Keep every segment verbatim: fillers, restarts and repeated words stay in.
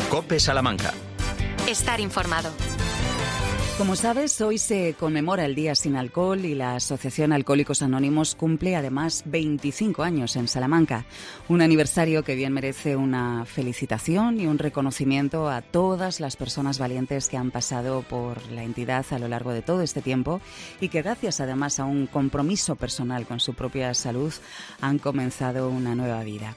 COPE Salamanca. Estar informado. Como sabes, hoy se conmemora el Día Sin Alcohol y la Asociación Alcohólicos Anónimos cumple además veinticinco años en Salamanca. Un aniversario que bien merece una felicitación y un reconocimiento a todas las personas valientes que han pasado por la entidad a lo largo de todo este tiempo y que gracias además a un compromiso personal con su propia salud han comenzado una nueva vida.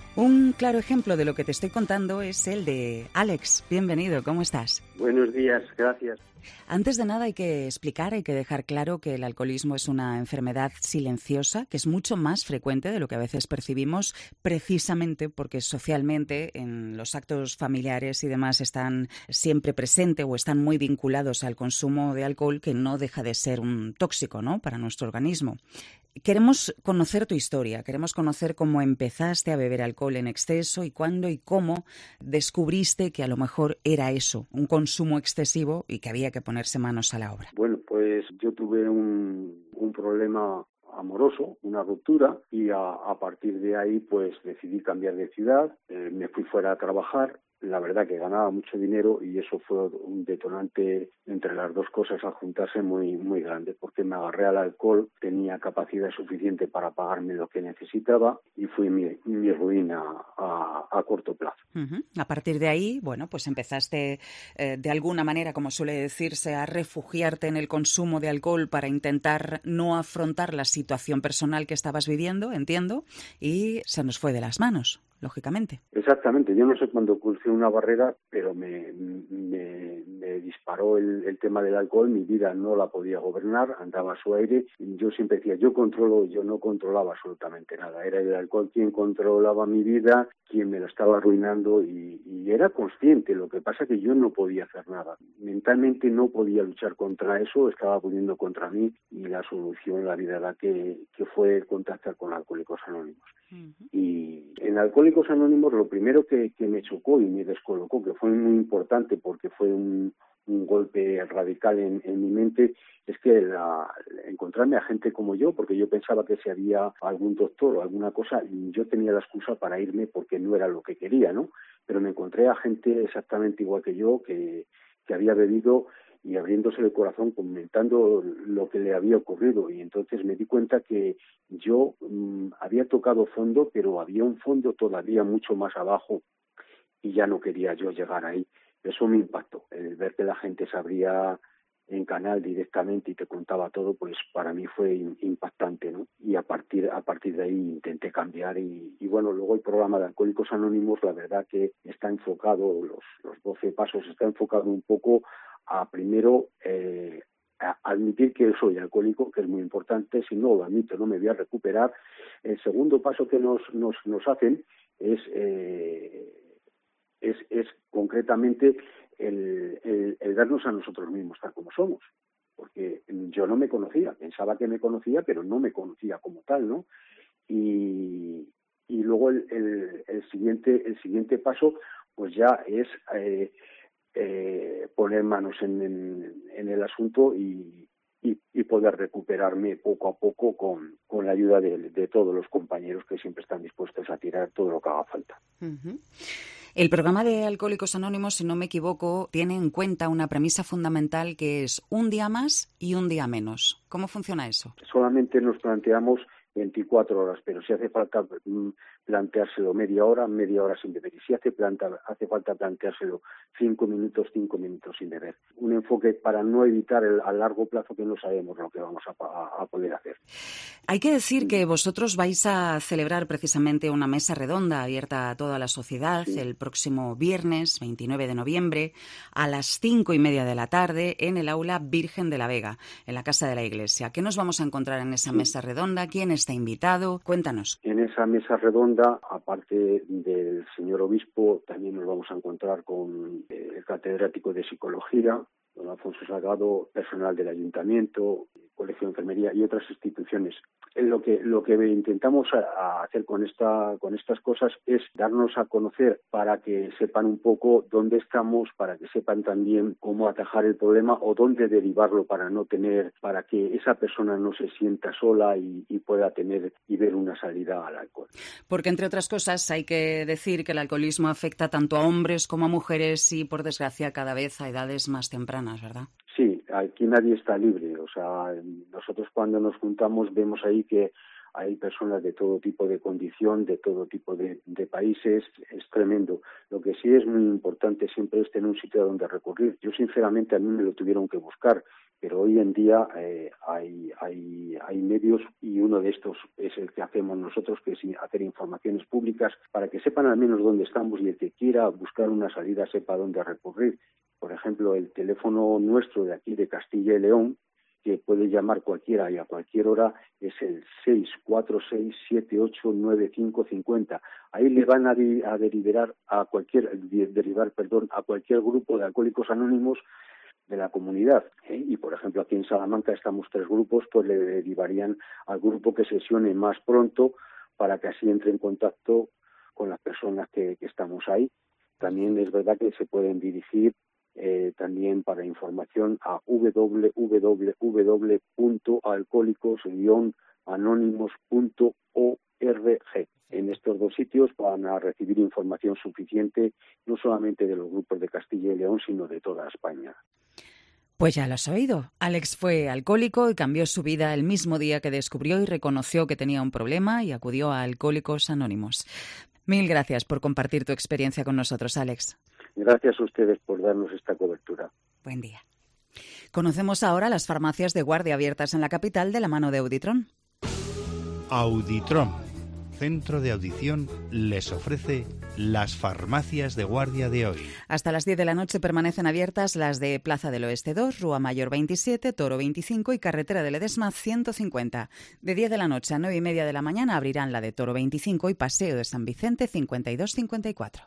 Un claro ejemplo de lo que te estoy contando es el de Alex. Bienvenido, ¿cómo estás? Buenos días, gracias. Antes de nada hay que explicar, hay que dejar claro que el alcoholismo es una enfermedad silenciosa, que es mucho más frecuente de lo que a veces percibimos, precisamente porque socialmente en los actos familiares y demás están siempre presentes o están muy vinculados al consumo de alcohol, que no deja de ser un tóxico, ¿no?, para nuestro organismo. Queremos conocer tu historia, queremos conocer cómo empezaste a beber alcohol en exceso y cuándo y cómo descubriste que a lo mejor era eso, un consumo excesivo y que había que ponerse manos a la obra. Bueno, pues yo tuve un, un problema amoroso, una ruptura, y a, a partir de ahí pues decidí cambiar de ciudad, eh, me fui fuera a trabajar. La verdad que ganaba mucho dinero y eso fue un detonante entre las dos cosas al juntarse muy muy grande, porque me agarré al alcohol, tenía capacidad suficiente para pagarme lo que necesitaba y fue mi, mi ruina a, a corto plazo. Uh-huh. A partir de ahí, bueno, pues empezaste eh, de alguna manera, como suele decirse, a refugiarte en el consumo de alcohol para intentar no afrontar la situación personal que estabas viviendo, entiendo, y se nos fue de las manos, lógicamente. Exactamente, yo no sé cuándo crucé una barrera, pero me, me, me disparó el, el tema del alcohol, mi vida no la podía gobernar, andaba a su aire, yo siempre decía, yo controlo, yo no controlaba absolutamente nada, era el alcohol quien controlaba mi vida, quien me lo estaba arruinando y, y era consciente, lo que pasa que yo no podía hacer nada, mentalmente no podía luchar contra eso, estaba poniendo contra mí y la solución, la verdad que, que fue contactar con Alcohólicos Anónimos. Uh-huh. Y en Alcohólicos Anónimos lo primero que, que me chocó y me descolocó, que fue muy importante porque fue un, un golpe radical en, en mi mente, es que la, encontrarme a gente como yo, porque yo pensaba que si había algún doctor o alguna cosa, yo tenía la excusa para irme porque no era lo que quería, ¿no? Pero me encontré a gente exactamente igual que yo, que, que había bebido y abriéndose el corazón, comentando lo que le había ocurrido. Y entonces me di cuenta que yo mmm, había tocado fondo, pero había un fondo todavía mucho más abajo y ya no quería yo llegar ahí. Eso me impactó. El ver que la gente se abría en canal directamente y te contaba todo, pues para mí fue impactante, ¿no? Y a partir a partir de ahí intenté cambiar y, y bueno, luego el programa de Alcohólicos Anónimos, la verdad que está enfocado, los, los doce pasos, está enfocado un poco a primero eh, a admitir que soy alcohólico, que es muy importante. Si no lo admito, no me voy a recuperar. El segundo paso que nos nos, nos hacen es, eh, es es concretamente el, el, el vernos a nosotros mismos tal como somos, porque yo no me conocía, pensaba que me conocía, pero no me conocía como tal, ¿no? Y, y luego el, el, el siguiente el siguiente paso pues ya es eh, Eh, poner manos en, en, en el asunto y, y, y poder recuperarme poco a poco con, con la ayuda de, de todos los compañeros que siempre están dispuestos a tirar todo lo que haga falta. Uh-huh. El programa de Alcohólicos Anónimos, si no me equivoco, tiene en cuenta una premisa fundamental que es un día más y un día menos. ¿Cómo funciona eso? Solamente nos planteamos veinticuatro horas, pero si hace falta planteárselo media hora, media hora sin beber. Y si hace, planta, hace falta planteárselo cinco minutos, cinco minutos sin beber. Un enfoque para no evitar el, a largo plazo que no sabemos lo que vamos a, a, a poder hacer. Hay que decir que vosotros vais a celebrar precisamente una mesa redonda abierta a toda la sociedad sí. el próximo viernes, veintinueve de noviembre, a las cinco y media de la tarde en el Aula Virgen de la Vega, en la Casa de la Iglesia. ¿Qué nos vamos a encontrar en esa sí. mesa redonda? ¿Quién está invitado? Cuéntanos. En esa mesa redonda, aparte del señor obispo, también nos vamos a encontrar con el catedrático de psicología, don Alfonso Salgado, personal del ayuntamiento, Colegio de Enfermería y otras instituciones. Lo que lo que intentamos a, a hacer con esta con estas cosas es darnos a conocer para que sepan un poco dónde estamos, para que sepan también cómo atajar el problema o dónde derivarlo para no tener, para que esa persona no se sienta sola y, y pueda tener y ver una salida al alcohol. Porque entre otras cosas hay que decir que el alcoholismo afecta tanto a hombres como a mujeres y por desgracia cada vez a edades más tempranas, ¿verdad? Sí, aquí nadie está libre. O sea, nosotros cuando nos juntamos vemos ahí que hay personas de todo tipo de condición, de todo tipo de, de países, es tremendo. Lo que sí es muy importante siempre es tener un sitio donde recurrir. Yo sinceramente a mí me lo tuvieron que buscar, pero hoy en día eh, hay, hay, hay medios y uno de estos es el que hacemos nosotros, que es hacer informaciones públicas para que sepan al menos dónde estamos y el que quiera buscar una salida sepa dónde recurrir. Por ejemplo, el teléfono nuestro de aquí de Castilla y León, que puede llamar cualquiera y a cualquier hora, es el seis cuatro seis siete ocho nueve cinco cinco cero. Ahí le van a, di- a derivar a cualquier derivar, perdón, a cualquier grupo de alcohólicos anónimos de la comunidad. ¿eh? Y por ejemplo aquí en Salamanca estamos tres grupos, pues le derivarían al grupo que sesione más pronto para que así entre en contacto con las personas que, que estamos ahí. También es verdad que se pueden dirigir Eh, también para información a w w w punto alcohólicos guion anónimos punto org. En estos dos sitios van a recibir información suficiente, no solamente de los grupos de Castilla y León, sino de toda España. Pues ya lo has oído. Alex fue alcohólico y cambió su vida el mismo día que descubrió y reconoció que tenía un problema y acudió a Alcohólicos Anónimos. Mil gracias por compartir tu experiencia con nosotros, Alex. Gracias a ustedes por darnos esta cobertura. Buen día. Conocemos ahora las farmacias de guardia abiertas en la capital de la mano de Auditron. Auditron, centro de audición, les ofrece las farmacias de guardia de hoy. Hasta las diez de la noche permanecen abiertas las de Plaza del Oeste dos, Rúa Mayor veintisiete, Toro veinticinco y Carretera de Ledesma ciento cincuenta. De diez de la noche a nueve y media de la mañana abrirán la de Toro veinticinco y Paseo de San Vicente cincuenta y dos cincuenta y cuatro.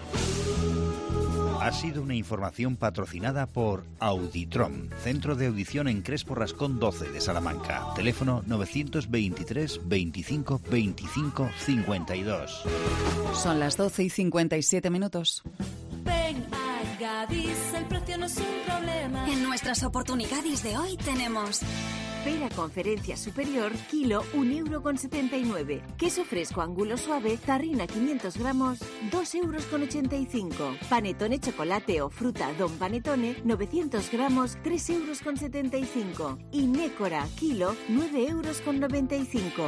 Ha sido una información patrocinada por Auditron, centro de audición en Crespo Rascón doce de Salamanca. Teléfono novecientos veintitrés veinticinco veinticinco cincuenta y dos. Son las doce y cincuenta y siete minutos. Ven a Gadis, el precio no es un problema. En nuestras oportunidades de hoy tenemos Pera Conferencia Superior, kilo un euro con setenta y nueve. Queso fresco ángulo suave, tarrina quinientos gramos, dos euros con ochenta y cinco. Panetone chocolate o fruta Don Panetone, novecientos gramos, tres euros con setenta y cinco. Y Nécora, kilo, nueve euros con noventa y cinco.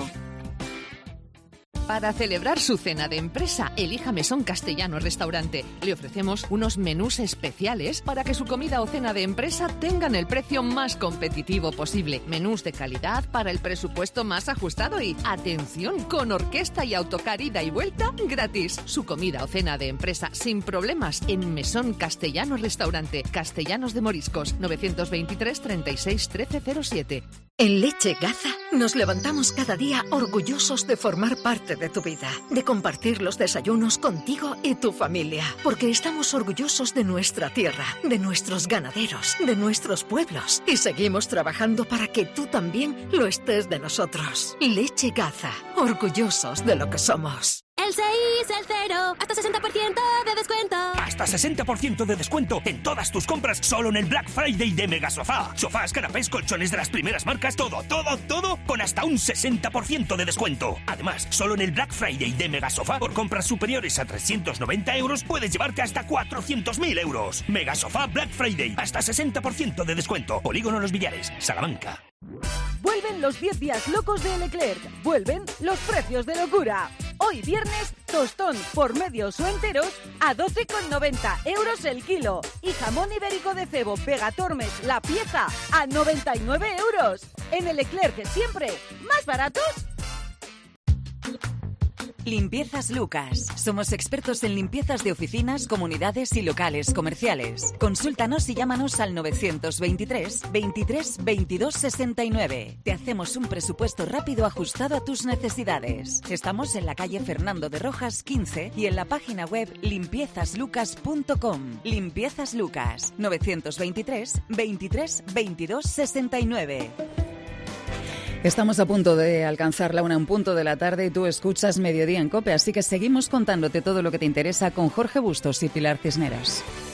Para celebrar su cena de empresa, elija Mesón Castellano Restaurante. Le ofrecemos unos menús especiales para que su comida o cena de empresa tengan el precio más competitivo posible. Menús de calidad para el presupuesto más ajustado y, atención, con orquesta y autocar ida y vuelta gratis. Su comida o cena de empresa sin problemas en Mesón Castellano Restaurante. Castellanos de Moriscos, novecientos veintitrés treinta y seis trece cero siete. En Leche Gaza nos levantamos cada día orgullosos de formar parte de tu vida, de compartir los desayunos contigo y tu familia, porque estamos orgullosos de nuestra tierra, de nuestros ganaderos, de nuestros pueblos y seguimos trabajando para que tú también lo estés de nosotros. Leche Gaza, orgullosos de lo que somos. El seis, el cero, hasta sesenta por ciento de descuento. Hasta sesenta por ciento de descuento en todas tus compras solo en el Black Friday de Megasofá. Sofás, canapés, colchones de las primeras marcas, todo, todo, todo con hasta un sesenta por ciento de descuento. Además, solo en el Black Friday de Megasofá, por compras superiores a trescientos noventa euros, puedes llevarte hasta cuatrocientos mil euros. Megasofá Black Friday, hasta sesenta por ciento de descuento. Polígono Los Villares, Salamanca. Vuelven los diez días locos de Leclerc. Vuelven los precios de locura. Hoy viernes, tostón por medios o enteros a doce con noventa euros el kilo. Y jamón ibérico de cebo Pegatormes la pieza a noventa y nueve euros. En el Leclerc siempre, ¿más baratos? Limpiezas Lucas. Somos expertos en limpiezas de oficinas, comunidades y locales comerciales. Consúltanos y llámanos al novecientos veintitrés veintitrés veintidós sesenta y nueve. Te hacemos un presupuesto rápido ajustado a tus necesidades. Estamos en la calle Fernando de Rojas quince y en la página web limpiezas lucas punto com. Limpiezas Lucas. novecientos veintitrés veintitrés veintidós sesenta y nueve. Estamos a punto de alcanzar la una, un punto de la tarde, y tú escuchas Mediodía en COPE, así que seguimos contándote todo lo que te interesa con Jorge Bustos y Pilar Cisneros.